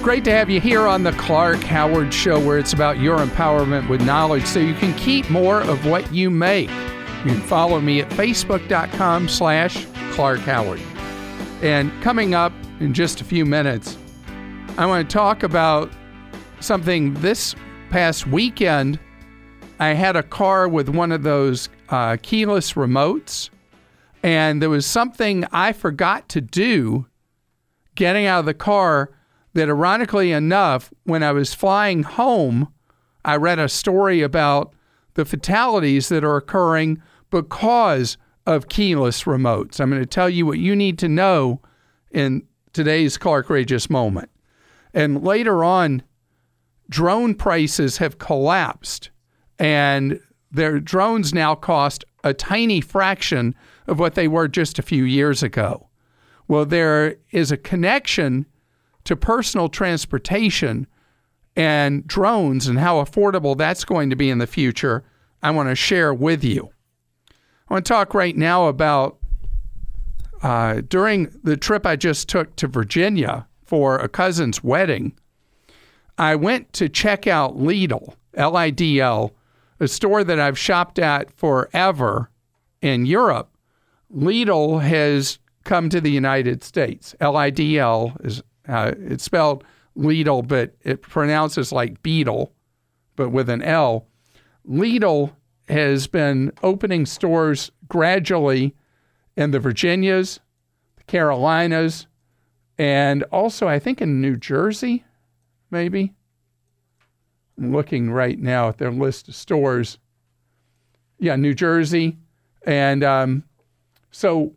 great to have you here on the Clark Howard Show, where it's about your empowerment with knowledge so you can keep more of what you make. You can follow me at facebook.com/Clark Howard. And coming up in just a few minutes, I want to talk about something this past weekend. I had a car with one of those keyless remotes, and there was something I forgot to do getting out of the car that, ironically enough, when I was flying home, I read a story about the fatalities that are occurring because of keyless remotes. I'm going to tell you what you need to know in today's Clarkrageous Moment. And later on, drone prices have collapsed, and their drones now cost a tiny fraction of what they were just a few years ago. Well, there is a connection to personal transportation and drones and how affordable that's going to be in the future. I want to share with you. I want to talk right now about during the trip I just took to Virginia for a cousin's wedding, I went to check out Lidl, Lidl, a store that I've shopped at forever in Europe. Lidl has come to the United States. Lidl is it's spelled Lidl, but it pronounces like beetle, but with an L. Lidl has been opening stores gradually in the Virginias, the Carolinas, and also I think in New Jersey, maybe. I'm looking right now at their list of stores. Yeah, New Jersey. And so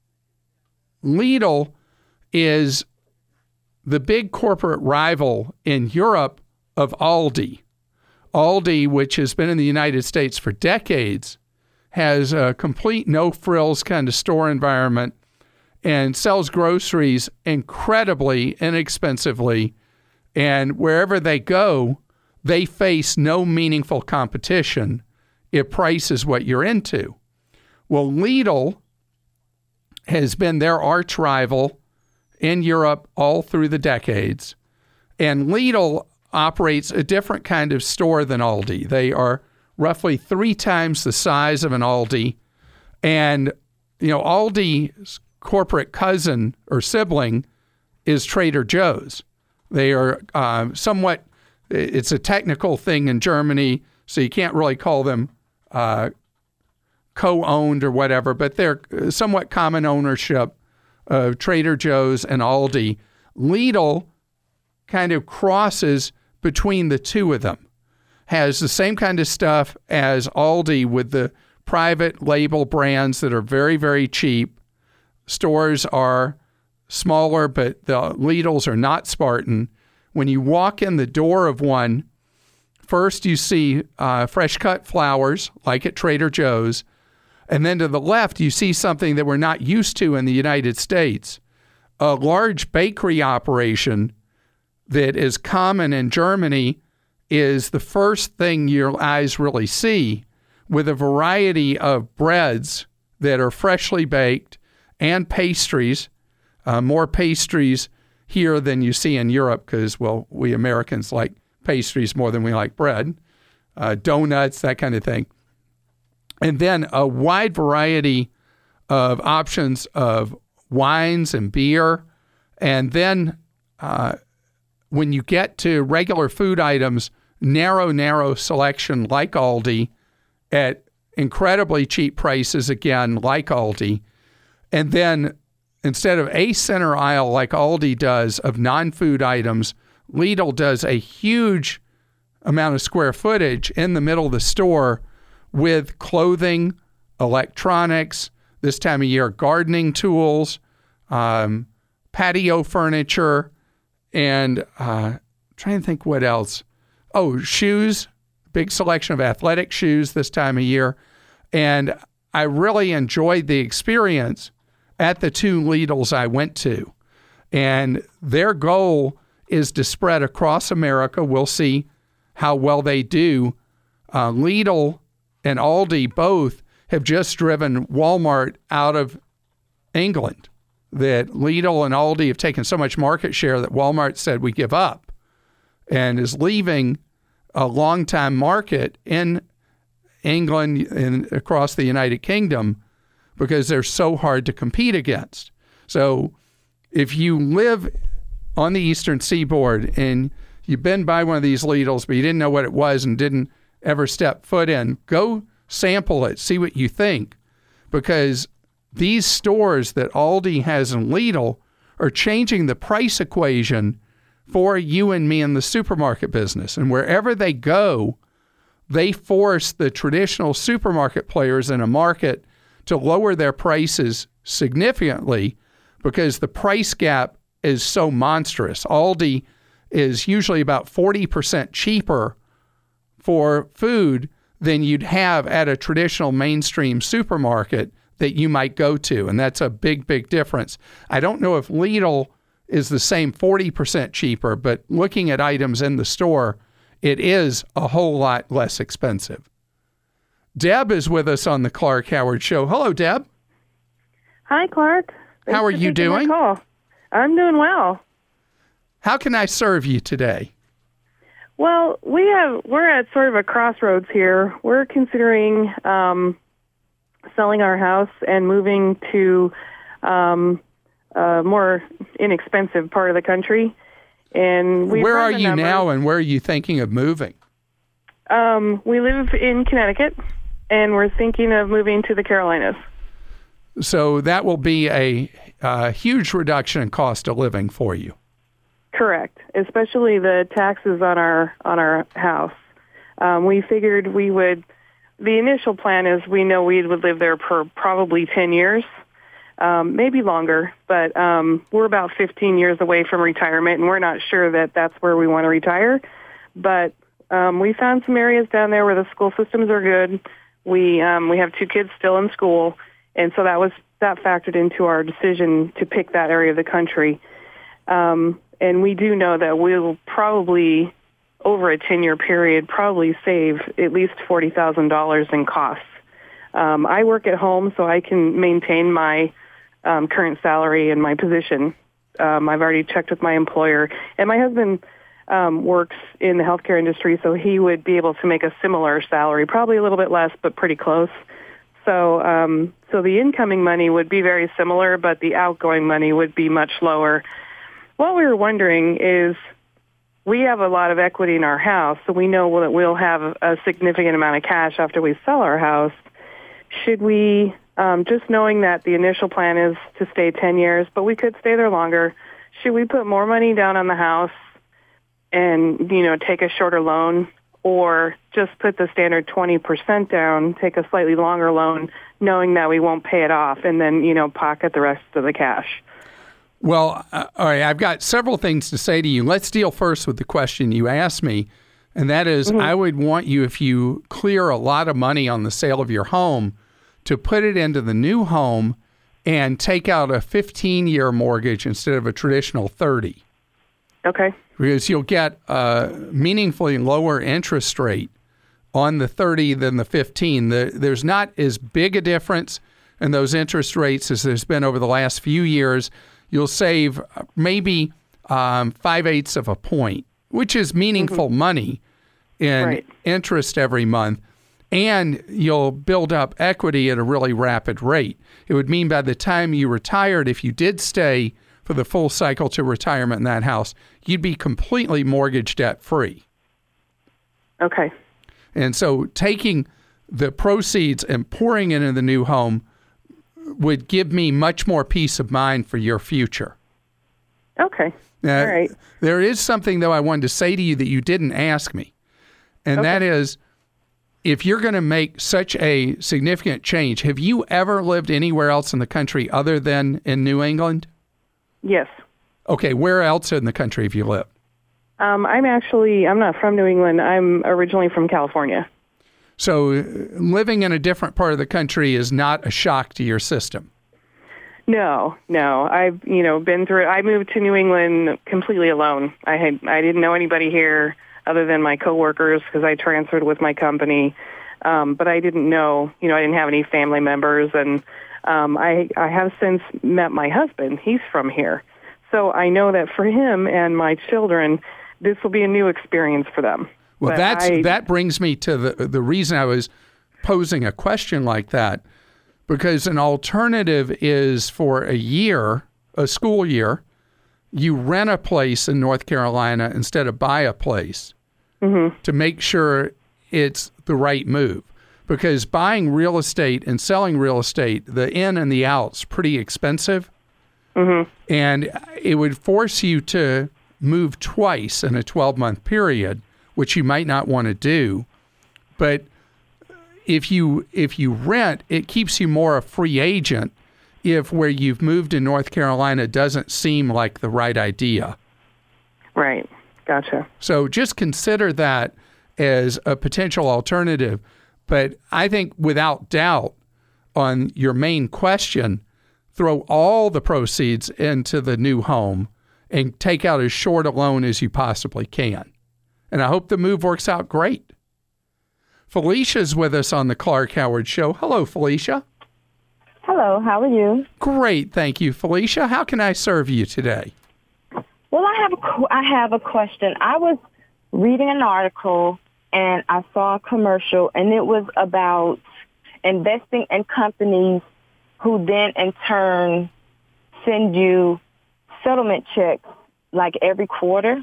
Lidl is the big corporate rival in Europe of Aldi. Aldi, which has been in the United States for decades, has a complete no-frills kind of store environment and sells groceries incredibly inexpensively. And wherever they go, they face no meaningful competition if price is what you're into. Well, Lidl has been their arch rival in Europe all through the decades. And Lidl operates a different kind of store than Aldi. They are roughly 3 times the size of an Aldi. And, Aldi's corporate cousin or sibling is Trader Joe's. They are somewhat, it's a technical thing in Germany, so you can't really call them co-owned or whatever, but they're somewhat common ownership of Trader Joe's and Aldi. Lidl kind of crosses between the two of them, has the same kind of stuff as Aldi with the private label brands that are very, very cheap. Stores are smaller, but the Lidls are not Spartan. When you walk in the door of one, first you see fresh cut flowers, like at Trader Joe's. And then to the left, you see something that we're not used to in the United States, a large bakery operation that is common in Germany is the first thing your eyes really see, with a variety of breads that are freshly baked and pastries, more pastries here than you see in Europe because, well, we Americans like pastries more than we like bread, donuts, that kind of thing. And then a wide variety of options of wines and beer. And then when you get to regular food items, narrow selection like Aldi at incredibly cheap prices, again, like Aldi. And then instead of a center aisle like Aldi does of non-food items, Lidl does a huge amount of square footage in the middle of the store with clothing, electronics, this time of year, gardening tools, patio furniture, and trying to think what else. Oh, shoes, big selection of athletic shoes this time of year. And I really enjoyed the experience at the 2 Lidls I went to. And their goal is to spread across America. We'll see how well they do. Lidl and Aldi both have just driven Walmart out of England. that Lidl and Aldi have taken so much market share that Walmart said we give up and is leaving a long-time market in England and across the United Kingdom because they're so hard to compete against. So if you live on the Eastern Seaboard and you've been by one of these Lidls, but you didn't know what it was and didn't ever step foot in, go sample it, see what you think, because these stores that Aldi has and Lidl are changing the price equation for you and me in the supermarket business. And wherever they go, they force the traditional supermarket players in a market to lower their prices significantly because the price gap is so monstrous. Aldi is usually about 40% cheaper for food than you'd have at a traditional mainstream supermarket that you might go to. And that's a big, big difference. I don't know if Lidl is the same 40% cheaper, but looking at items in the store, it is a whole lot less expensive. Deb is with us on the Clark Howard Show. Hello, Deb. Hi, Clark. How are you doing? Call. I'm doing well. How can I serve you today? Well, we're at sort of a crossroads here. We're considering selling our house and moving to a more inexpensive part of the country. And where are you now, and where are you thinking of moving? We live in Connecticut, and we're thinking of moving to the Carolinas. So that will be a huge reduction in cost of living for you. Correct, especially the taxes on our house. We figured we would. The initial plan is we know we would live there for probably 10 years, maybe longer, but we're about 15 years away from retirement, and we're not sure that that's where we want to retire. But we found some areas down there where the school systems are good. We have 2 kids still in school, and so that factored into our decision to pick that area of the country. And we do know that we'll probably, over a 10-year period, probably save at least $40,000 in costs. I work at home, so I can maintain my current salary and my position. I've already checked with my employer. And my husband works in the healthcare industry, so he would be able to make a similar salary, probably a little bit less, but pretty close. So the incoming money would be very similar, but the outgoing money would be much lower. What we were wondering is, we have a lot of equity in our house, so we know that we'll have a significant amount of cash after we sell our house. Should we, just knowing that the initial plan is to stay 10 years, but we could stay there longer, should we put more money down on the house and, take a shorter loan, or just put the standard 20% down, take a slightly longer loan, knowing that we won't pay it off, and then, pocket the rest of the cash? Well, all right, I've got several things to say to you. Let's deal first with the question you asked me, and that is, I would want you, if you clear a lot of money on the sale of your home, to put it into the new home and take out a 15-year mortgage instead of a traditional 30. Okay. Because you'll get a meaningfully lower interest rate on the 30 than the 15. There's not as big a difference in those interest rates as there's been over the last few years. You'll save maybe 5/8 of a point, which is meaningful money in interest every month. And you'll build up equity at a really rapid rate. It would mean by the time you retired, if you did stay for the full cycle to retirement in that house, you'd be completely mortgage debt free. Okay. And so taking the proceeds and pouring it into the new home would give me much more peace of mind for your future. Okay. Now, all right. There is something, though, I wanted to say to you that you didn't ask me. And that is, if you're going to make such a significant change, have you ever lived anywhere else in the country other than in New England? Yes. Okay, where else in the country have you lived? I'm not from New England. I'm originally from California. So living in a different part of the country is not a shock to your system? No. I've, been through it. I moved to New England completely alone. I didn't know anybody here other than my coworkers because I transferred with my company. But I didn't know, I didn't have any family members, and I have since met my husband. He's from here. So I know that for him and my children, this will be a new experience for them. Well, that brings me to the reason I was posing a question like that, because an alternative is for a school year, you rent a place in North Carolina instead of buy a place to make sure it's the right move. Because buying real estate and selling real estate, the in and the out's pretty expensive. And it would force you to move twice in a 12-month period, which you might not want to do. But if you rent, it keeps you more a free agent if where you've moved in North Carolina doesn't seem like the right idea. Right. Gotcha. So just consider that as a potential alternative. But I think without doubt on your main question, throw all the proceeds into the new home and take out as short a loan as you possibly can. And I hope the move works out great. Felicia's with us on the Clark Howard Show. Hello, Felicia. Hello, how are you? Great, thank you, Felicia. How can I serve you today? Well, I have a question. I was reading an article and I saw a commercial, and it was about investing in companies who then in turn send you settlement checks like every quarter.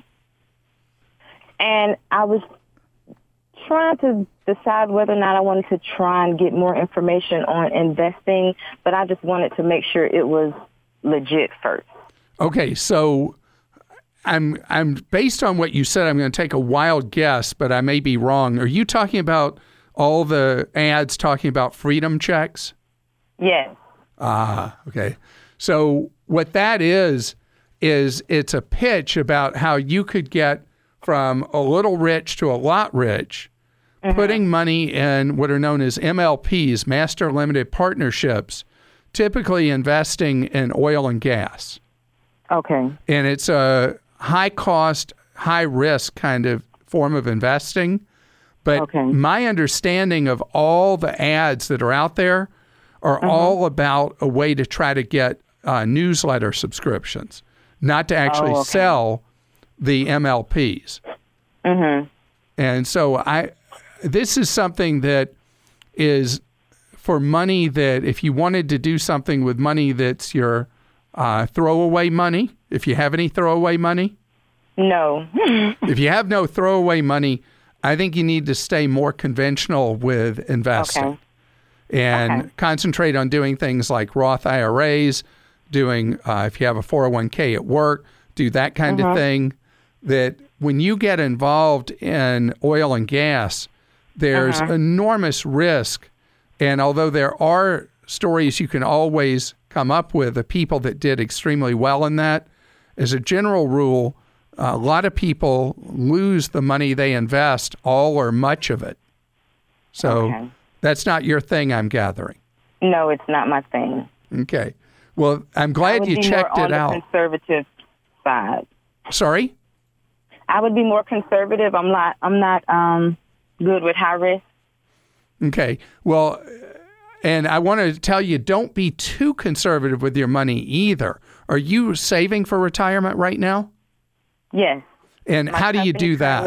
And I was trying to decide whether or not I wanted to try and get more information on investing, but I just wanted to make sure it was legit first. Okay, so I'm based on what you said, I'm going to take a wild guess, but I may be wrong. Are you talking about all the ads talking about freedom checks? Yes. Okay. So what that is it's a pitch about how you could get from a little rich to a lot rich, putting money in what are known as MLPs, Master Limited Partnerships, typically investing in oil and gas. Okay. And it's a high cost, high risk kind of form of investing. But my understanding of all the ads that are out there are all about a way to try to get newsletter subscriptions, not to actually sell the MLPs. And so this is something that is for money that if you wanted to do something with money that's your throwaway money, if you have any throwaway money? No. If you have no throwaway money, I think you need to stay more conventional with investing and concentrate on doing things like Roth IRAs, doing, if you have a 401k at work, do that kind of thing. That when you get involved in oil and gas, there's enormous risk. And although there are stories you can always come up with of people that did extremely well in that, as a general rule, a lot of people lose the money they invest, all or much of it. So that's not your thing, I'm gathering. No, it's not my thing. Okay. Well, I'm glad you checked it out. I would be more on the conservative side. Sorry? I would be more conservative. I'm not good with high risk. Okay. Well, and I want to tell you, don't be too conservative with your money either. Are you saving for retirement right now? Yes. And how do you do that?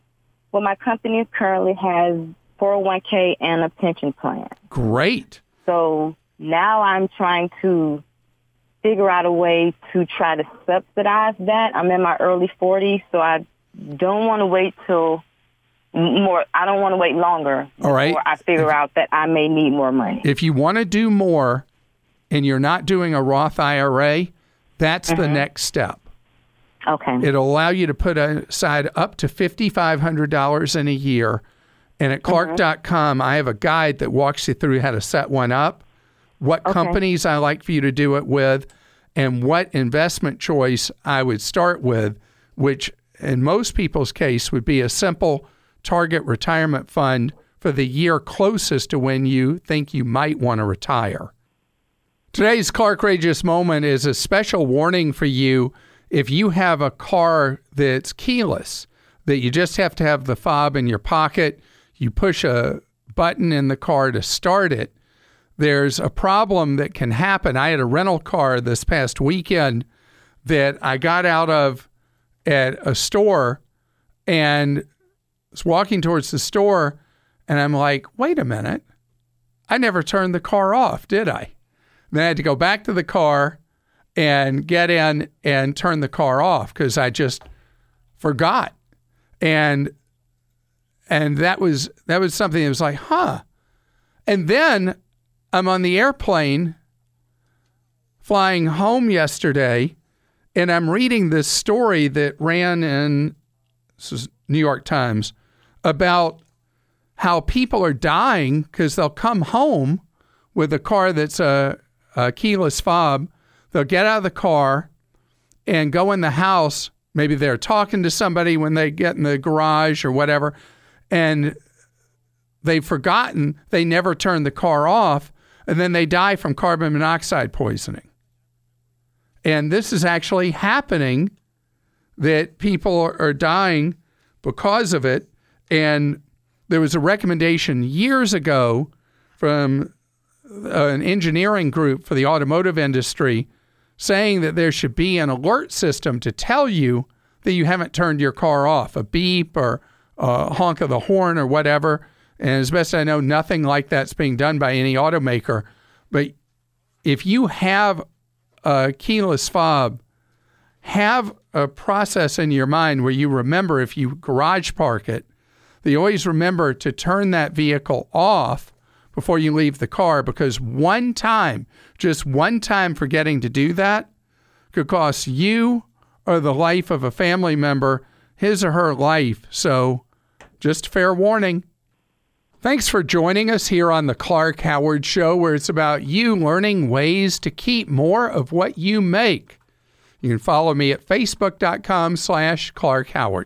My company currently has 401k and a pension plan. Great. So now I'm trying to figure out a way to try to subsidize that. I'm in my early 40s, so I don't want to wait till more. I don't want to wait longer. All right. Before I figure out that I may need more money. If you want to do more and you're not doing a Roth IRA, that's the next step. Okay. It'll allow you to put aside up to $5,500 in a year. And at Clark.com, I have a guide that walks you through how to set one up, what companies I like for you to do it with, and what investment choice I would start with, which in most people's case would be a simple target retirement fund for the year closest to when you think you might want to retire. Today's Clarkrageous Moment is a special warning for you if you have a car that's keyless, that you just have to have the fob in your pocket, you push a button in the car to start it, there's a problem that can happen. I had a rental car this past weekend that I got out of at a store and was walking towards the store, and I'm like, wait a minute. I never turned the car off, did I? Then I had to go back to the car and get in and turn the car off because I just forgot. And that was something that was like, huh. And then I'm on the airplane flying home yesterday, and I'm reading this story that ran in, this is New York Times, about how people are dying because they'll come home with a car that's a keyless fob. They'll get out of the car and go in the house. Maybe they're talking to somebody when they get in the garage or whatever, and they've forgotten they never turned the car off, and then they die from carbon monoxide poisoning. And this is actually happening, that people are dying because of it. And there was a recommendation years ago from an engineering group for the automotive industry saying that there should be an alert system to tell you that you haven't turned your car off, a beep or a honk of the horn or whatever. And as best I know, nothing like that's being done by any automaker. But if you have a keyless fob, have a process in your mind where you remember, if you garage park it, that you always remember to turn that vehicle off before you leave the car, because one time, just one time forgetting to do that could cost you or the life of a family member his or her life. So just fair warning. Thanks for joining us here on the Clark Howard Show, where it's about you learning ways to keep more of what you make. You can follow me at facebook.com/Clark Howard.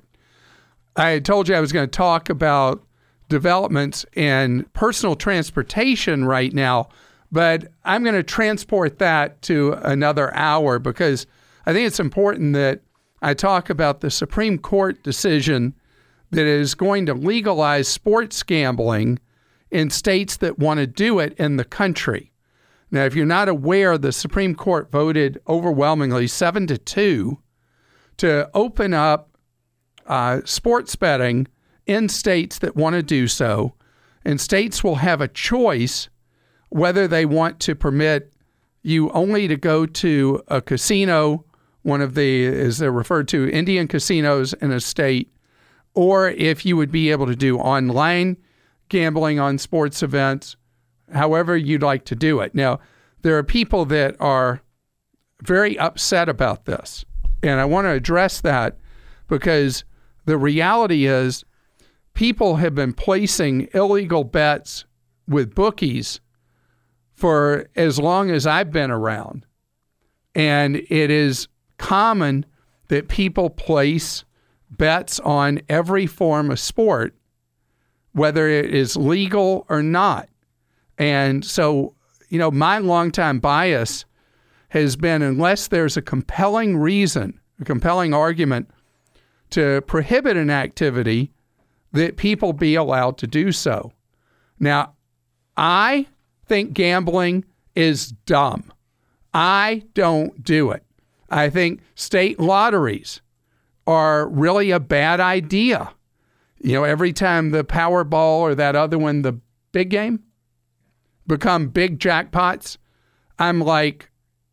I had told you I was going to talk about developments in personal transportation right now, but I'm going to transport that to another hour because I think it's important that I talk about the Supreme Court decision that is going to legalize sports gambling in states that want to do it in the country. Now, if you're not aware, the Supreme Court voted overwhelmingly 7-2 to open up sports betting in states that want to do so. And states will have a choice whether they want to permit you only to go to a casino, one of the, as they're referred to, Indian casinos in a state, or if you would be able to do online gambling on sports events, however you'd like to do it. Now, there are people that are very upset about this, and I want to address that because the reality is people have been placing illegal bets with bookies for as long as I've been around. And it is common that people place bets on every form of sport, whether it is legal or not. And so, my longtime bias has been, unless there's a compelling reason, a compelling argument to prohibit an activity, that people be allowed to do so. Now, I think gambling is dumb. I don't do it. I think state lotteries are really a bad idea. Every time the Powerball or that other one, the big game, become big jackpots, I'm like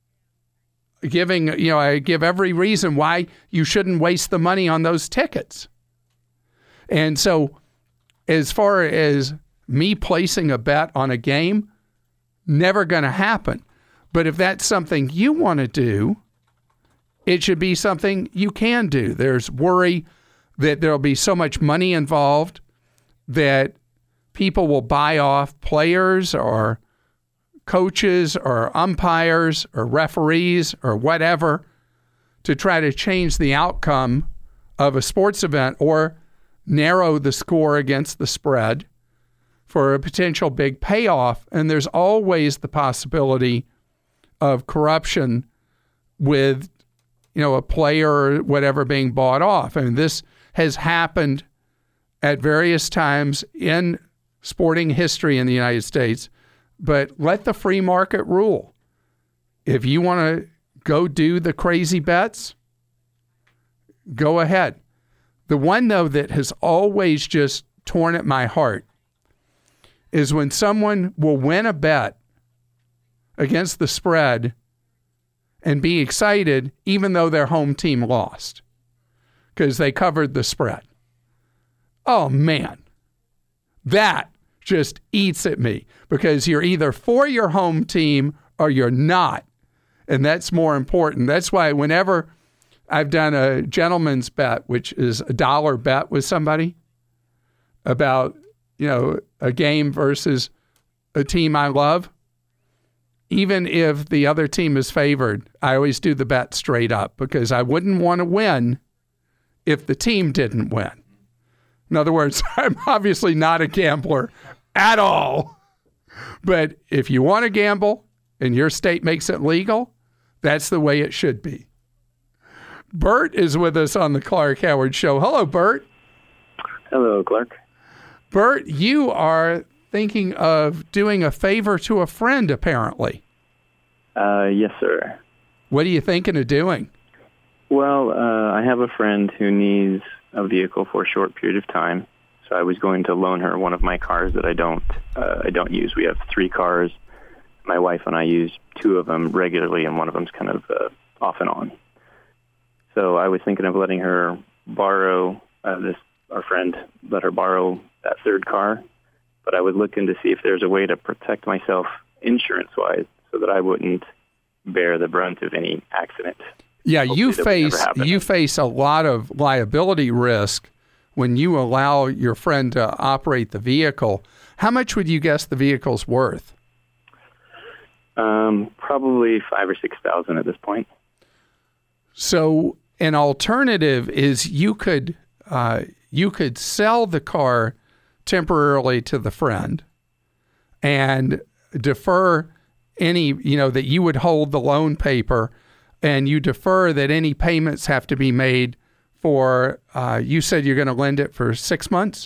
I give every reason why you shouldn't waste the money on those tickets. And so as far as me placing a bet on a game, never going to happen. But if that's something you want to do, it should be something you can do. There's worry that there'll be so much money involved that people will buy off players or coaches or umpires or referees or whatever to try to change the outcome of a sports event or narrow the score against the spread for a potential big payoff. And there's always the possibility of corruption with, a player or whatever being bought off. I mean, this has happened at various times in sporting history in the United States. but let the free market rule. If you want to go do the crazy bets, go ahead. The one, though, that has always just torn at my heart is when someone will win a bet against the spread and be excited even though their home team lost because they covered the spread. Oh, man. That just eats at me because you're either for your home team or you're not. And that's more important. That's why whenever I've done a gentleman's bet, which is a dollar bet with somebody about, a game versus a team I love, even if the other team is favored, I always do the bet straight up because I wouldn't want to win if the team didn't win. In other words, I'm obviously not a gambler at all. But if you want to gamble and your state makes it legal, that's the way it should be. Bert is with us on the Clark Howard Show. Hello, Bert. Hello, Clark. Bert, you are thinking of doing a favor to a friend, apparently. Yes, sir. What are you thinking of doing? Well, I have a friend who needs a vehicle for a short period of time, so I was going to loan her one of my cars that I don't use. We have 3 cars. My wife and I use 2 of them regularly, and one of them's kind of off and on. So I was thinking of letting her borrow our friend let her borrow that 3rd car, but I was looking to see if there's a way to protect myself insurance-wise so that I wouldn't bear the brunt of any accident. Yeah, you face a lot of liability risk when you allow your friend to operate the vehicle. How much would you guess the vehicle's worth? Probably $5,000 or $6,000 at this point. So an alternative is you could sell the car temporarily to the friend and defer any, that you would hold the loan paper, and you defer that any payments have to be made for, you said you're going to lend it for 6 months?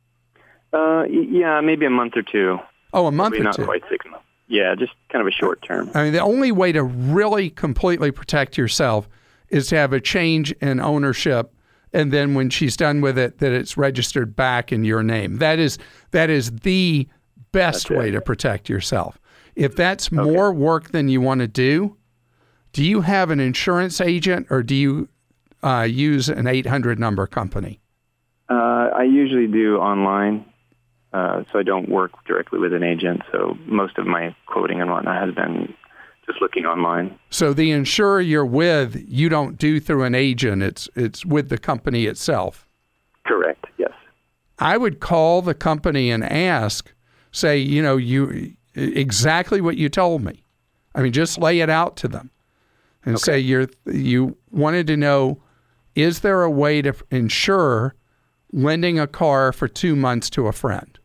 Yeah, maybe a month or 2. Oh, a month or 2. Not quite 6 months. Yeah, just kind of a short term. I mean, the only way to really completely protect yourself is to have a change in ownership, and then when she's done with it, that it's registered back in your name. That is the best way to protect yourself. If that's more work than you want to do you have an insurance agent, or do you use an 800 number company? I usually do online, so I don't work directly with an agent. So most of my quoting and whatnot has been just looking online. So the insurer you're with, you don't do through an agent. It's with the company itself. Correct. Yes. I would call the company and ask, say, you exactly what you told me. I mean, just lay it out to them and say you wanted to know, is there a way to insure lending a car for 2 months to a friend?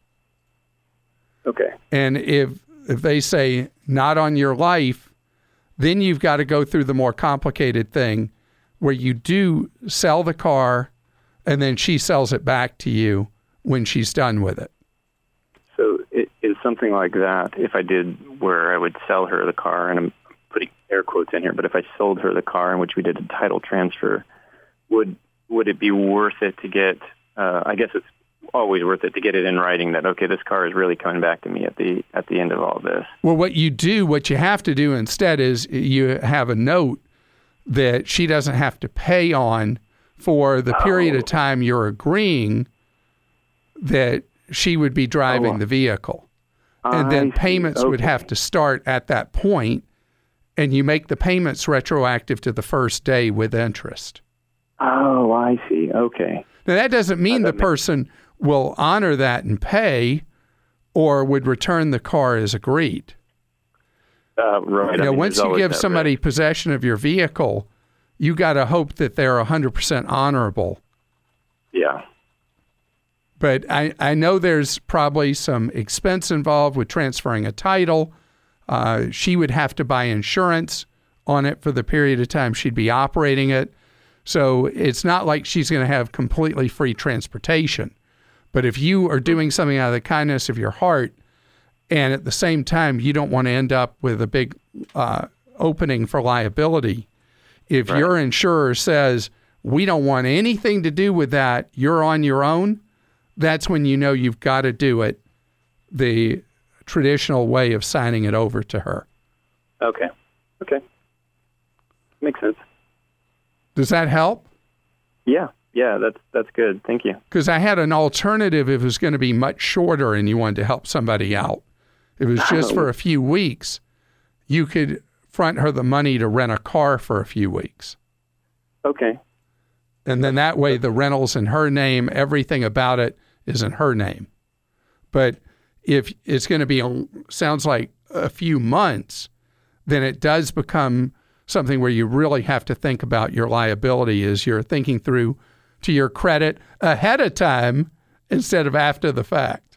Okay. And if they say not on your life, then you've got to go through the more complicated thing where you do sell the car and then she sells it back to you when she's done with it. So it is something like that. If I did where I would sell her the car, and I'm putting air quotes in here, but if I sold her the car in which we did a title transfer, would it be worth it to get, I guess it's always worth it to get it in writing that, okay, this car is really coming back to me at the end of all this. Well, what you have to do instead is you have a note that she doesn't have to pay on for the period of time you're agreeing that she would be driving the vehicle. And then payments would have to start at that point, and you make the payments retroactive to the first day with interest. Oh, I see. Okay. Now, that doesn't mean the person will honor that and pay or would return the car as agreed. Right. Once you give somebody possession of your vehicle, you got to hope that they're 100% honorable. Yeah. But I know there's probably some expense involved with transferring a title. She would have to buy insurance on it for the period of time she'd be operating it. So it's not like she's going to have completely free transportation. But if you are doing something out of the kindness of your heart, And at the same time, you don't want to end up with a big opening for liability. If your insurer says, we don't want anything to do with that, you're on your own, that's when you know you've got to do it the traditional way of signing it over to her. Okay. Makes sense. Does that help? Yeah, that's good. Thank you. Because I had an alternative if it was going to be much shorter and you wanted to help somebody out. If it was just for a few weeks, you could front her the money to rent a car for a few weeks. Okay. And then that way the rental's in her name, everything about it is in her name. But if it's going to be, sounds like a few months, then it does become something where you really have to think about your liability as you're thinking through to your credit ahead of time instead of after the fact.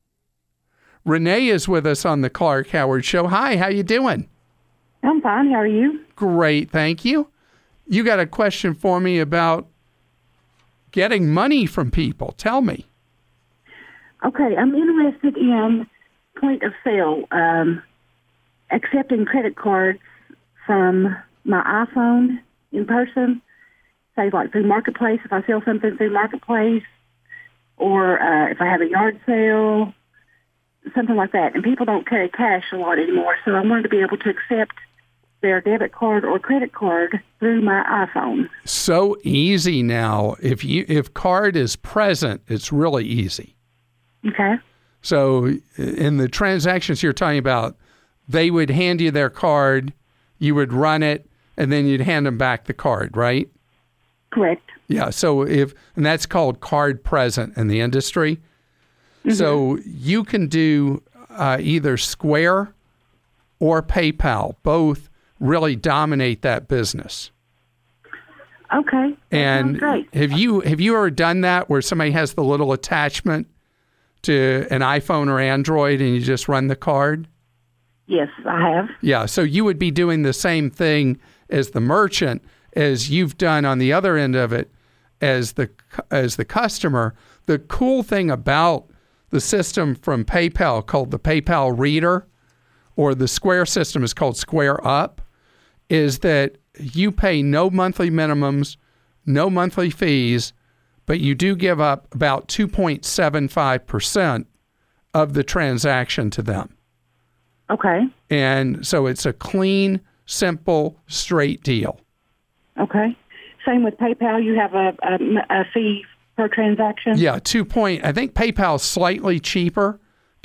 Renee is with us on the Clark Howard Show. Hi, how you doing? I'm fine. How are you? Great, thank you. You got a question for me about getting money from people. Tell me. Okay, I'm interested in point of sale, accepting credit cards from my iPhone in person, say like through Marketplace, if I sell something through Marketplace, or if I have a yard sale, something like that. And people don't carry cash a lot anymore, so I wanted to be able to accept their debit card or credit card through my iPhone. So easy now. If card is present, it's really easy. Okay. So in the transactions you're talking about, they would hand you their card, you would run it, and then you'd hand them back the card, right? Correct. Yeah. So and that's called card present in the industry. Mm-hmm. So you can do either Square or PayPal. Both really dominate that business. Okay. And great. Have you ever done that where somebody has the little attachment to an iPhone or Android and you just run the card? Yes, I have. Yeah, so you would be doing the same thing as the merchant as you've done on the other end of it as the customer. The cool thing about the system from PayPal called the PayPal Reader, or the Square system is called Square Up, is that you pay no monthly minimums, no monthly fees, but you do give up about 2.75% of the transaction to them. Okay. And so it's a clean, simple, straight deal. Okay. Same with PayPal. You have a fee per transaction? Yeah, I think PayPal's slightly cheaper,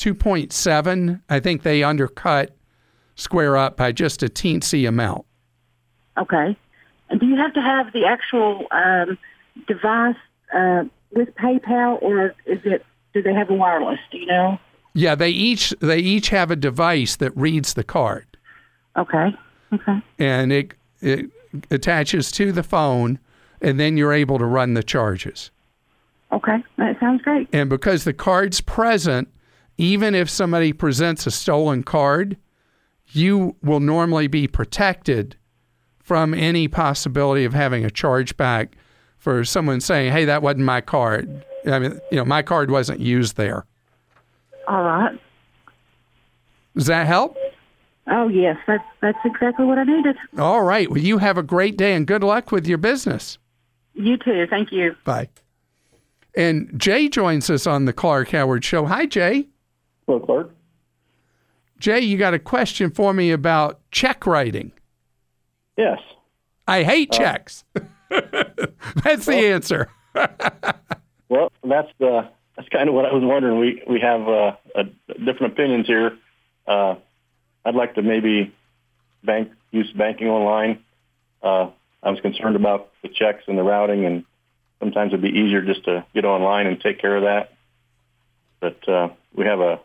2.7. I think they undercut Square Up by just a teensy amount. Okay. And do you have to have the actual device with PayPal, or do they have a wireless? Do you know? Yeah, they each have a device that reads the card. Okay. And it attaches to the phone, and then you're able to run the charges. Okay, that sounds great. And because the card's present, even if somebody presents a stolen card, you will normally be protected from any possibility of having a chargeback for someone saying, hey, that wasn't my card. I mean, my card wasn't used there. All right. Does that help? Oh, yes. That's exactly what I needed. All right. Well, you have a great day and good luck with your business. You too. Thank you. Bye. And Jay joins us on the Clark Howard Show. Hi, Jay. Hello, Clark. Jay, you got a question for me about check writing. Yes. I hate checks. That's the answer. Well, that's kind of what I was wondering. We have different opinions here. I'd like to maybe use banking online. I was concerned about the checks and the routing, and sometimes it'd be easier just to get online and take care of that. But we have a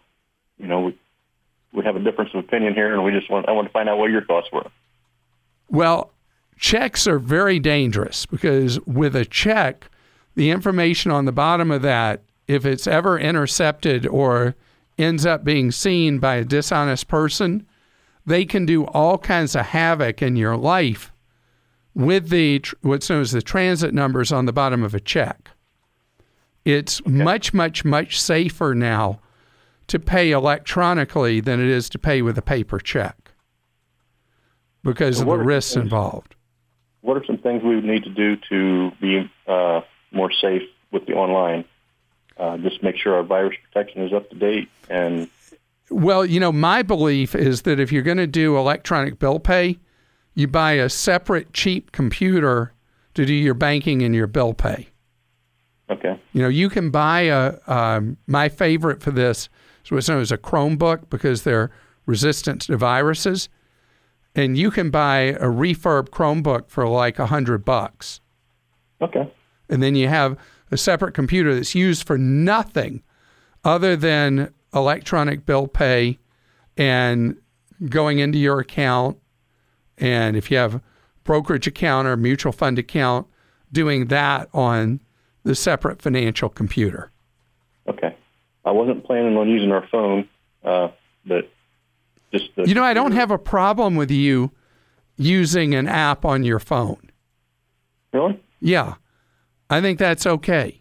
difference of opinion here, and I want to find out what your thoughts were. Well, checks are very dangerous because with a check, the information on the bottom of that, if it's ever intercepted or ends up being seen by a dishonest person, they can do all kinds of havoc in your life with what's known as the transit numbers on the bottom of a check. It's much, much, much safer now to pay electronically than it is to pay with a paper check because of the risks involved. What are some things we would need to do to be more safe with the online? Just make sure our virus protection is up to date. And well, my belief is that if you're going to do electronic bill pay, you buy a separate cheap computer to do your banking and your bill pay. Okay. You can buy my favorite for this is what's known as a Chromebook because they're resistant to viruses. And you can buy a refurb Chromebook for like $100. Okay. And then you have a separate computer that's used for nothing other than electronic bill pay and going into your account. And if you have a brokerage account or mutual fund account, doing that on the separate financial computer. Okay. I wasn't planning on using our phone, but just I don't have a problem with you using an app on your phone. Really? Yeah. I think that's okay.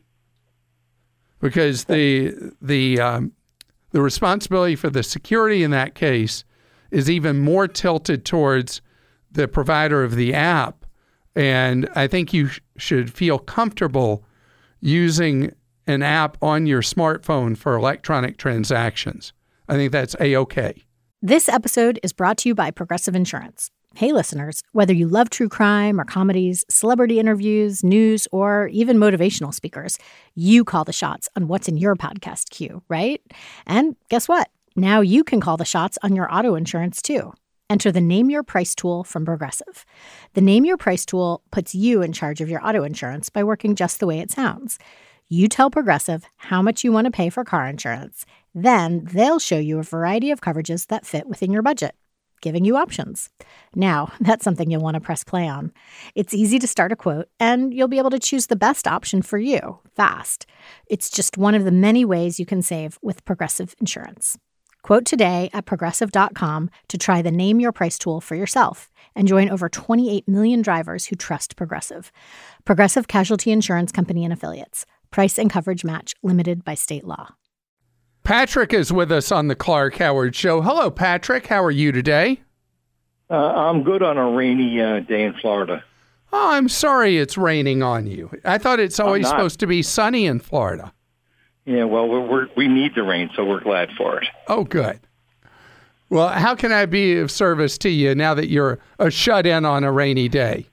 Because the responsibility for the security in that case is even more tilted towards the provider of the app. And I think you should feel comfortable using an app on your smartphone for electronic transactions. I think that's A-okay. This episode is brought to you by Progressive Insurance. Hey, listeners, whether you love true crime or comedies, celebrity interviews, news, or even motivational speakers, you call the shots on what's in your podcast queue, right? And guess what? Now you can call the shots on your auto insurance, too. Enter the Name Your Price tool from Progressive. The Name Your Price tool puts you in charge of your auto insurance by working just the way it sounds. You tell Progressive how much you want to pay for car insurance. Then they'll show you a variety of coverages that fit within your budget, giving you options. Now, that's something you'll want to press play on. It's easy to start a quote, and you'll be able to choose the best option for you fast. It's just one of the many ways you can save with Progressive Insurance. Quote today at Progressive.com to try the Name Your Price tool for yourself and join over 28 million drivers who trust Progressive. Progressive Casualty Insurance Company and Affiliates. Price and coverage match limited by state law. Patrick is with us on the Clark Howard Show. Hello, Patrick. How are you today? I'm good on a rainy day in Florida. Oh, I'm sorry it's raining on you. I thought it's always supposed to be sunny in Florida. Yeah, well, we need the rain, so we're glad for it. Oh, good. Well, how can I be of service to you now that you're a shut-in on a rainy day?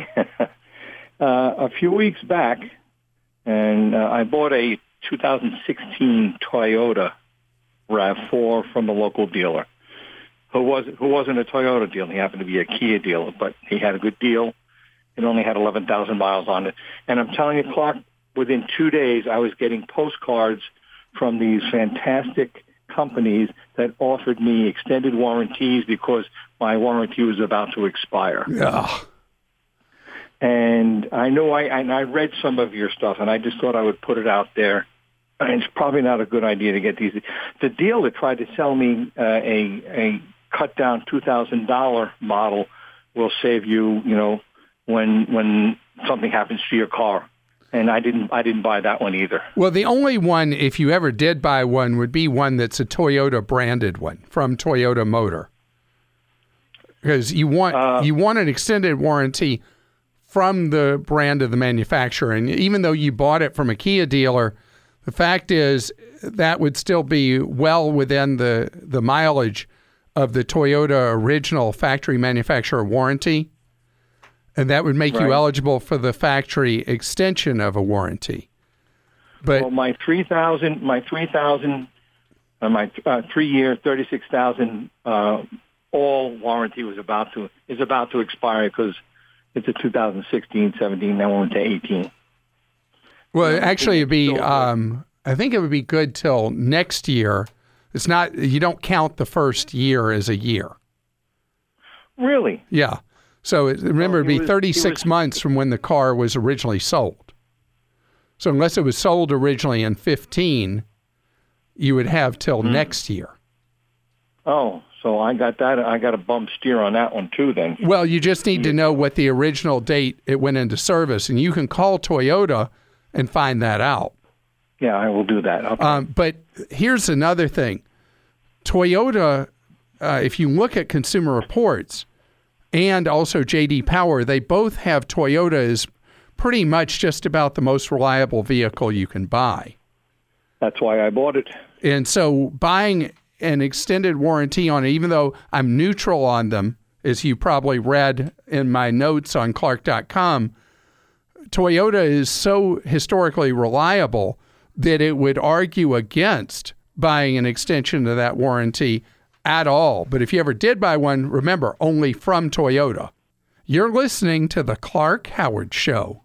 A few weeks back, and I bought a 2016 Toyota RAV4 from a local dealer who wasn't a Toyota dealer. He happened to be a Kia dealer, but he had a good deal. It only had 11,000 miles on it. And I'm telling you, Clark, within 2 days, I was getting postcards from these fantastic companies that offered me extended warranties because my warranty was about to expire. Yeah. And I know I read some of your stuff, and I just thought I would put it out there. And it's probably not a good idea to get these. The dealer tried to sell me a cut-down $2,000 model will save you, when something happens to your car. And I didn't buy that one either. Well, the only one, if you ever did buy one, would be one that's a Toyota branded one from Toyota Motor, because you want an extended warranty from the brand of the manufacturer. And even though you bought it from a Kia dealer, the fact is that would still be well within the mileage of the Toyota original factory manufacturer warranty. And that would make you eligible for the factory extension of a warranty. But my 3-year, 36,000 all warranty is about to expire because it's a 2016, 17, now we're into 18. Well, actually, it'd be. I think it would be good till next year. It's not. You don't count the first year as a year. Really? Yeah. So remember, it'd be 36 months from when the car was originally sold. So unless it was sold originally in 15, you would have till next year. Oh, so I got that. I got a bump steer on that one too then. Well, you just need to know what the original date it went into service, and you can call Toyota and find that out. Yeah, I will do that. Okay. But here's another thing. Toyota, if you look at Consumer Reports and also J.D. Power, they both have Toyota as pretty much just about the most reliable vehicle you can buy. That's why I bought it. And so buying an extended warranty on it, even though I'm neutral on them, as you probably read in my notes on Clark.com, Toyota is so historically reliable that it would argue against buying an extension to that warranty at all. But if you ever did buy one, remember, only from Toyota. You're listening to The Clark Howard Show.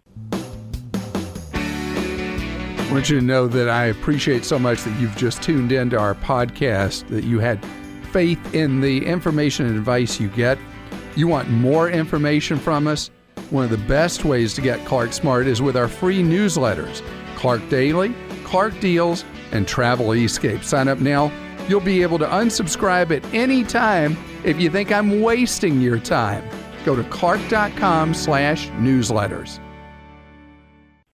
I want you to know that I appreciate so much that you've just tuned into our podcast, that you had faith in the information and advice you get. You want more information from us? One of the best ways to get Clark Smart is with our free newsletters, Clark Daily, Clark Deals, and Travel Escape. Sign up now. You'll be able to unsubscribe at any time if you think I'm wasting your time. Go to clark.com/newsletters.